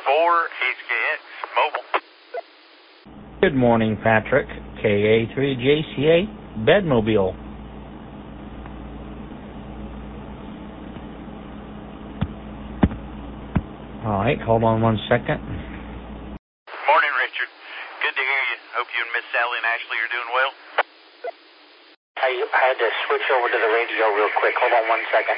HKX Mobile. Good morning, Patrick. KA3JCA Bedmobile. All right, hold on 1 second. Morning, Richard. Good to hear you. Hope you and Miss Sally and Ashley are doing well. I had to switch over to the radio real quick. Hold on 1 second.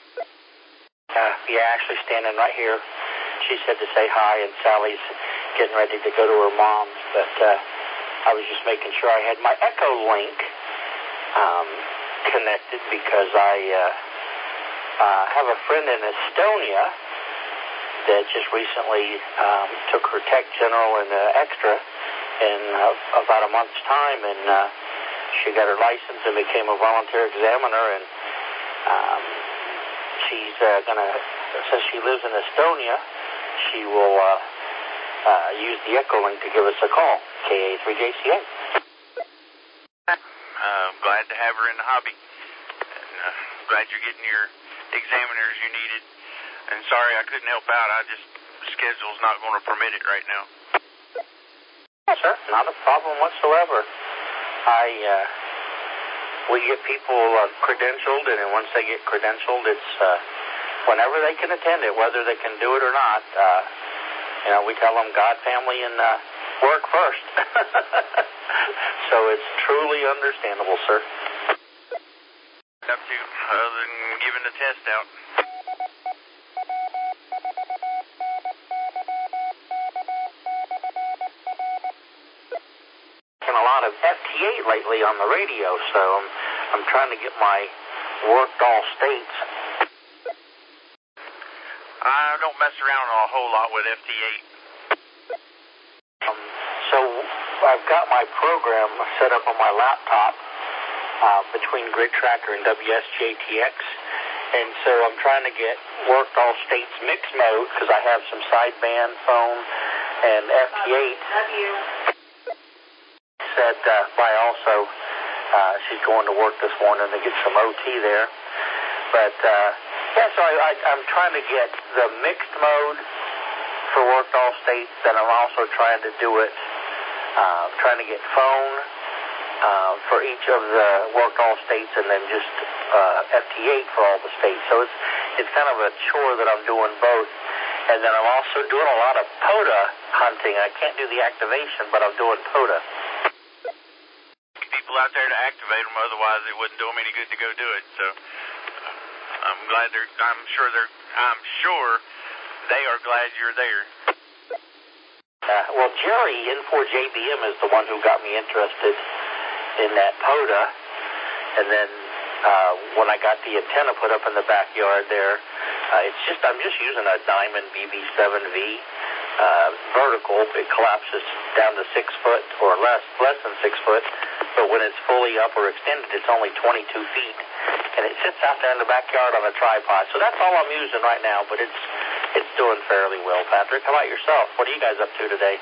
Yeah, Ashley's standing right here. She said to say hi, and Sally's getting ready to go to her mom's, but I was just making sure I had my Echo Link connected because I have a friend in Estonia that just recently took her Tech General and Extra in about a month's time, and she got her license and became a volunteer examiner, and she's gonna, since she lives in Estonia, she will use the Echo Link to give us a call, KA3JCA. Glad to have her in the hobby. And, glad you're getting your examiners you needed. And sorry I couldn't help out. The schedule's not going to permit it right now. Yes, sir. Not a problem whatsoever. We get people credentialed, and then once they get credentialed, it's whenever they can attend it, whether they can do it or not. We tell them God, family, and work first. So it's truly understandable, sir. Up to, other than giving the test out. A lot of FT8 lately on the radio, so I'm trying to get my worked all states. I don't mess around a whole lot with FT8. So I've got my program set up on my laptop between Grid Tracker and WSJTX, and so I'm trying to get worked all states mixed mode because I have some sideband phone and FT8. Said by also she's going to work this morning to get some OT there, but so I'm trying to get the mixed mode for worked all states, and I'm also trying to do it trying to get phone for each of the worked all states, and then just FT8 for all the states. So it's kind of a chore that I'm doing both, and then I'm also doing a lot of POTA hunting. I can't do the activation, but I'm doing POTA. Out there to activate them, otherwise it wouldn't do them any good to go do it. So I'm sure they are glad you're there. Well, Jerry N4JBM is the one who got me interested in that POTA, and then when I got the antenna put up in the backyard there, I'm just using a Diamond BB7V vertical. It collapses down to 6 foot or less than 6 foot. But when it's fully up or extended, it's only 22 feet, and it sits out there in the backyard on a tripod. So that's all I'm using right now, but it's doing fairly well. Patrick, how about yourself? What are you guys up to today?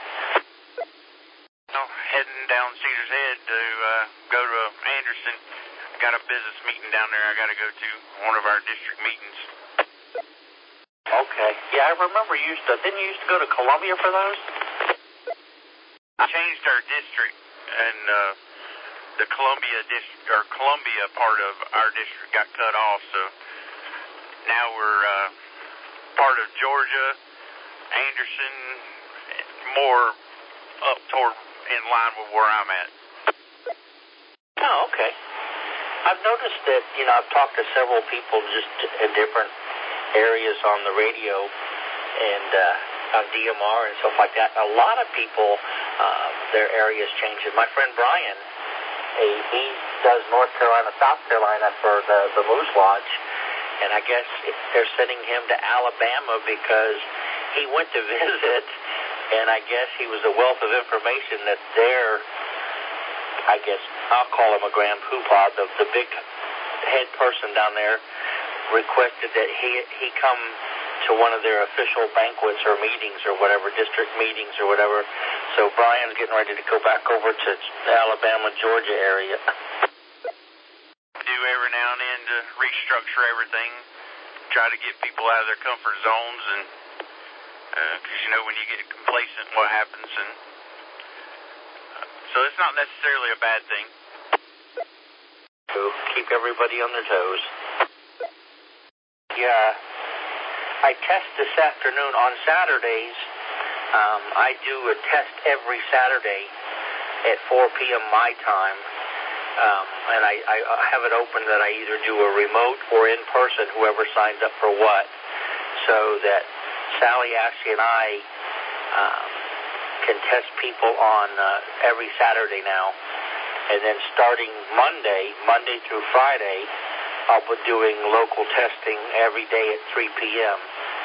Heading down Cedars Head to go to Anderson. Got a business meeting down there I got to go to, one of our district meetings. Okay. Yeah, I remember didn't you used to go to Columbia for those? I changed our district, and the Columbia part of our district got cut off, so now we're part of Georgia, Anderson, more up toward in line with where I'm at. Oh, okay. I've noticed that, I've talked to several people just in different areas on the radio and on DMR and stuff like that. A lot of people, their areas changing. My friend Brian, he does North Carolina, South Carolina for the Moose Lodge, and I guess they're sending him to Alabama because he went to visit, and I guess he was a wealth of information that I guess I'll call him a grand poobah, the big head person down there, requested that he come to one of their official banquets or meetings or whatever, district meetings or whatever. So Brian's getting ready to go back over to the Alabama, Georgia area. Do every now and then to restructure everything, try to get people out of their comfort zones and Because, when you get complacent, what happens, and so it's not necessarily a bad thing. To keep everybody on their toes. Yeah, I test this afternoon on Saturdays. I do a test every Saturday at 4 p.m. my time, and I have it open that I either do a remote or in person, whoever signs up for what, so that Sally, Ashley, and I can test people on every Saturday now. And then starting Monday through Friday, I'll be doing local testing every day at 3 p.m.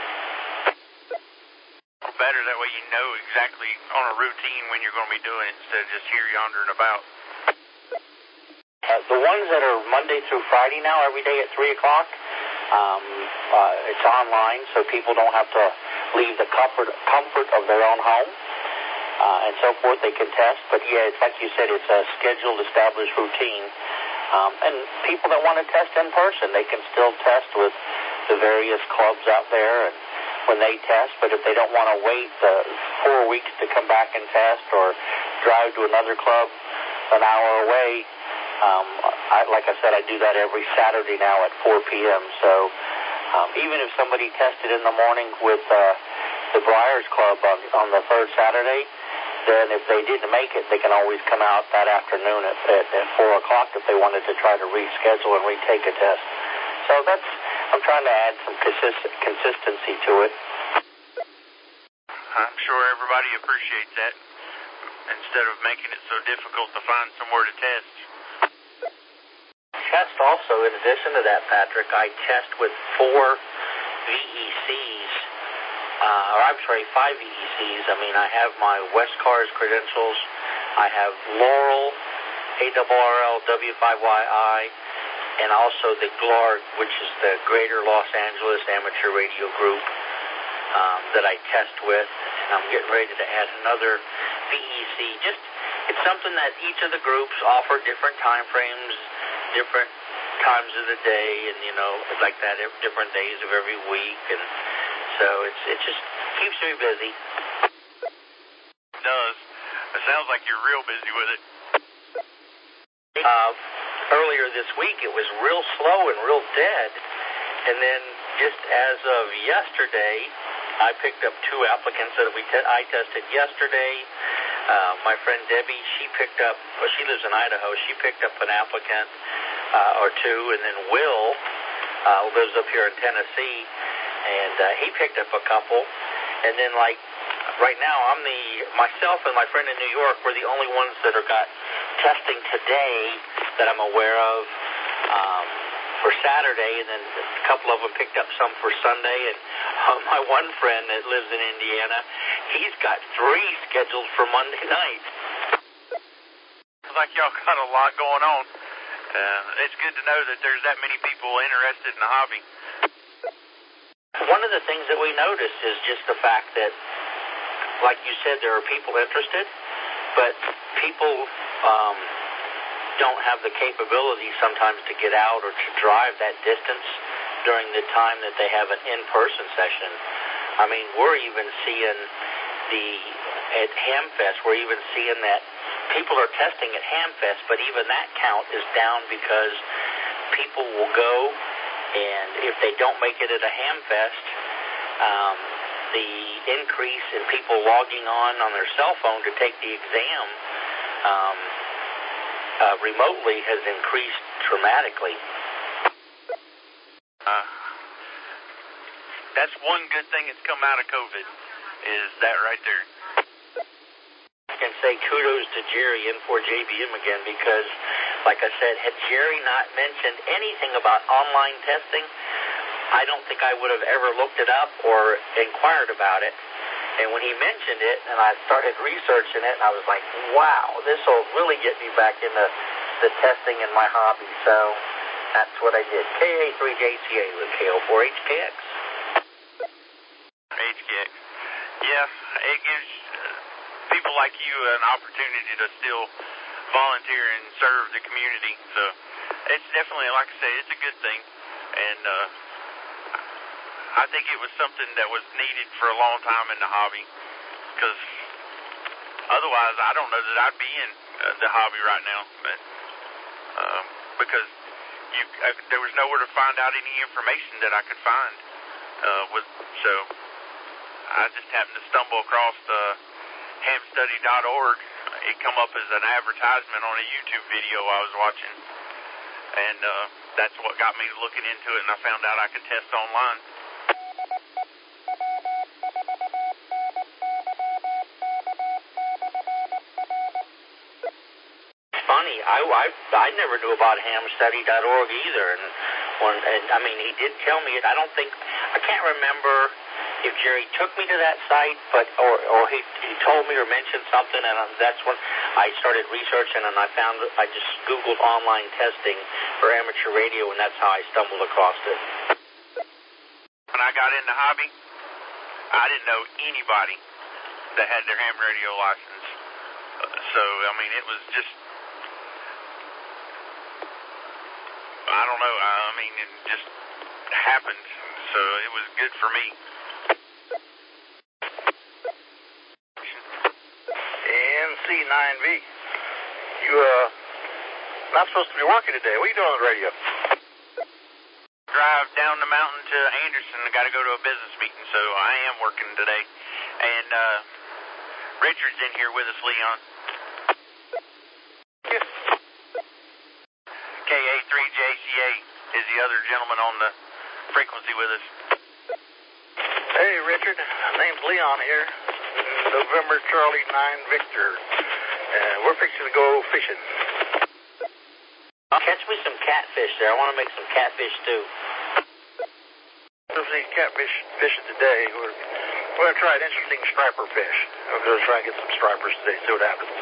Better, that way you know exactly on a routine when you're going to be doing it instead of just here, yonder, and about. The ones that are Monday through Friday now, every day at 3 o'clock, it's online, so people don't have to leave the comfort of their own home. And so forth, they can test. But yeah, it's like you said, it's a scheduled, established routine. And people that want to test in person, they can still test with the various clubs out there and when they test. But if they don't want to wait 4 weeks to come back and test or drive to another club an hour away, like I said, I do that every Saturday now at 4 p.m. So even if somebody tested in the morning with the Briars Club on the third Saturday, then if they didn't make it, they can always come out that afternoon at 4 o'clock if they wanted to try to reschedule and retake a test. So I'm trying to add some consistency to it. I'm sure everybody appreciates that, instead of making it so difficult to find somewhere to test. Test also, in addition to that, Patrick, I test with 4 VECs. 5 VECs. I mean, I have my Westcars credentials. I have Laurel, ARRL, W5YI, and also the GLARG, which is the Greater Los Angeles Amateur Radio Group that I test with. And I'm getting ready to add another VEC. It's something that each of the groups offer different time frames, different times of the day, and, like that, different days of every week. And so it just keeps me busy. It does. It sounds like you're real busy with it. Earlier this week, it was real slow and real dead. And then just as of yesterday, I picked up 2 applicants that I tested yesterday. My friend Debbie, she lives in Idaho. She picked up an applicant or 2. And then Will lives up here in Tennessee. And he picked up a couple. And then, like, right now, myself and my friend in New York, we're the only ones that got testing today that I'm aware of for Saturday. And then a couple of them picked up some for Sunday. And my one friend that lives in Indiana, he's got 3 scheduled for Monday night. Looks like y'all got a lot going on. It's good to know that there's that many people interested in the hobby. One of the things that we noticed is just the fact that, like you said, there are people interested, but people don't have the capability sometimes to get out or to drive that distance during the time that they have an in-person session. I mean, we're even seeing at Hamfest, we're even seeing that people are testing at Hamfest, but even that count is down because people will go, and if they don't make it at a Hamfest, the increase in people logging on their cell phone to take the exam remotely has increased dramatically. That's one good thing that's come out of COVID, is that right there. I can say kudos to Jerry N4JBM again, because, like I said, had Jerry not mentioned anything about online testing, I don't think I would have ever looked it up or inquired about it. And when he mentioned it, and I started researching it, and I was like, wow, this will really get me back into the testing in my hobby. So that's what I did. KA3JCA with KO4HKX. HKX. Yeah, it gives people like you an opportunity to still volunteer and serve the community. So it's definitely, like I say, it's a good thing. And I think it was something that was needed for a long time in the hobby, because otherwise I don't know that I'd be in the hobby right now. But because there was nowhere to find out any information that I could find. So I just happened to stumble across hamstudy.org. It come up as an advertisement on a YouTube video I was watching, and that's what got me looking into it, and I found out I could test online. Funny, I never knew about hamstudy.org either, and I mean, he did tell me it. I can't remember if Jerry took me to that site, but or he told me or mentioned something, and that's when I started researching, and I just Googled online testing for amateur radio, and that's how I stumbled across it. When I got in the hobby, I didn't know anybody that had their ham radio license. So, I mean, it was just, I don't know, I mean, it just happened. So it was good for me. NC9V, you not supposed to be working today. What are you doing on the radio? Drive down the mountain to Anderson. I got to go to a business meeting, so I am working today. And Richard's in here with us, Leon. Yes. KA3JCA is the other gentleman on the frequency with us. Hey, Richard. Name's Leon here. November Charlie 9 Victor. We're fixing to go fishing. Catch me some catfish there. I want to make some catfish stew. We'll see catfish fishing today. We're going to try an interesting striper fish. I'm going to try and get some stripers today, see what happens.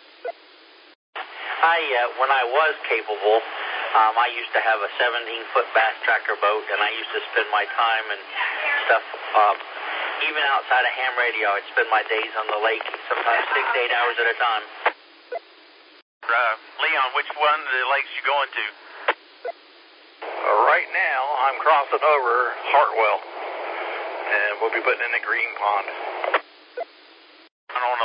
When I was capable, I used to have a 17-foot bass tracker boat, and I used to spend my time and stuff, even outside of ham radio. I'd spend my days on the lake, sometimes 6 to 8 hours at a time. Leon, which one of the lakes you going to? Right now, I'm crossing over Hartwell, and we'll be putting in the Green Pond. I'm on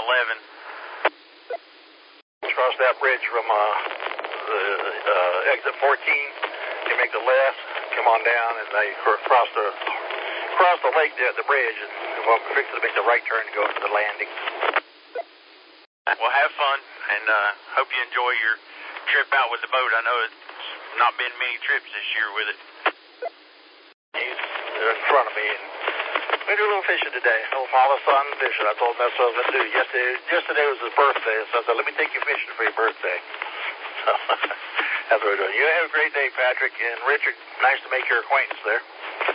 11. Cross that bridge from the exit 14. You make the left, come on down, and they cross the lake there at the bridge, and we'll fix it to make the right turn to go into the landing. Well, have fun, and hope you enjoy your trip out with the boat. I know it's not been many trips this year with it. He's in front of me, and we do a little fishing today. A little father son fishing. I told him that's what I was going to do. Yesterday was his birthday, so I said, let me take you fishing for your birthday. So that's what we're doing. You have a great day, Patrick. And Richard, nice to make your acquaintance there.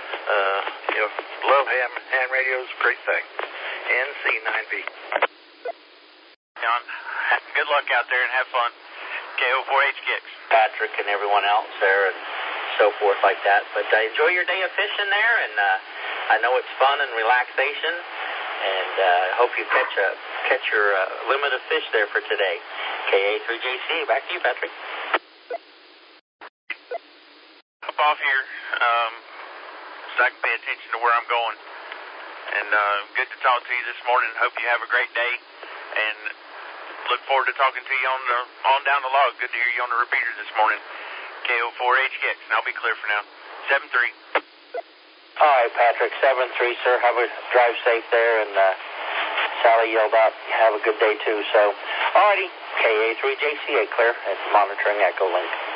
Love ham radio is a great thing. NC9V. John, good luck out there and have fun. KO4H kicks. Patrick and everyone else there and so forth like that. But enjoy your day of fishing there, and I know it's fun and relaxation, and hope you catch your limit of fish there for today. KA3JCA, back to you, Patrick. Up off here so I can pay attention to where I'm going. And good to talk to you this morning. Hope you have a great day, and look forward to talking to you on down the log. Good to hear you on the repeater this morning. KO4HKX, and I'll be clear for now. 7-3. All right, Patrick, 7-3, sir. Have a drive safe there, and Sally yelled out, have a good day, too. So, all righty, KA3JCA, clear. It's monitoring Echo Link.